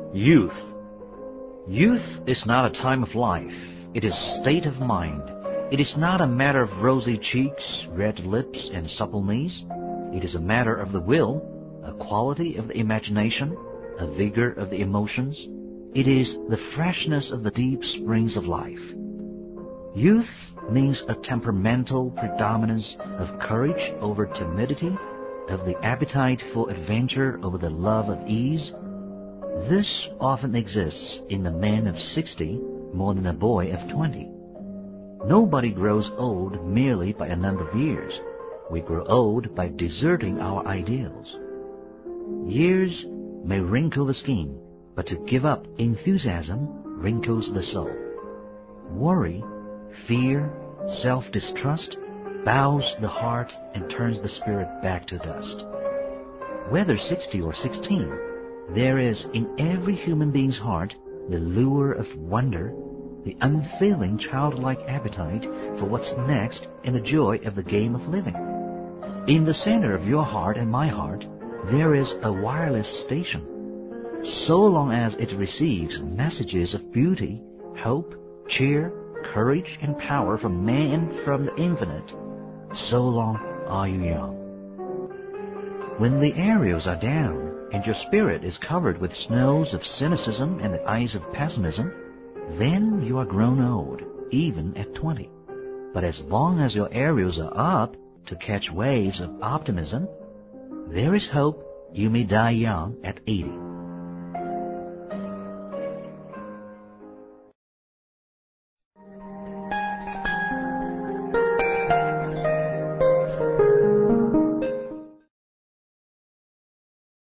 Youth. Youth is not a time of life. It is a state of mind. It is not a matter of rosy cheeks, red lips, and supple knees. It is a matter of the will, a quality of the imagination, a vigor of the emotions. It is the freshness of the deep springs of life. Youth means a temperamental predominance of courage over timidity, of the appetite for adventure over the love of ease. This often exists in the man of 60 more than a boy of 20. Nobody grows old merely by a number of years. We grow old by deserting our ideals. Years may wrinkle the skin, but to give up enthusiasm wrinkles the soul. Worry, fear, self-distrust bows the heart and turns the spirit back to dust. Whether 60 or 16, there is in every human being's heart the lure of wonder, the unfailing childlike appetite for what's next, and the joy of the game of living. In the center of your heart and my heart, there is a wireless station. So long as it receives messages of beauty, hope, cheer, courage, and power from man and from the infinite, so long are you young. When the aerials are down, and your spirit is covered with snows of cynicism and the ice of pessimism, then you are grown old, even at 20. But as long as your aerials are up to catch waves of optimism, there is hope you may die young at 80.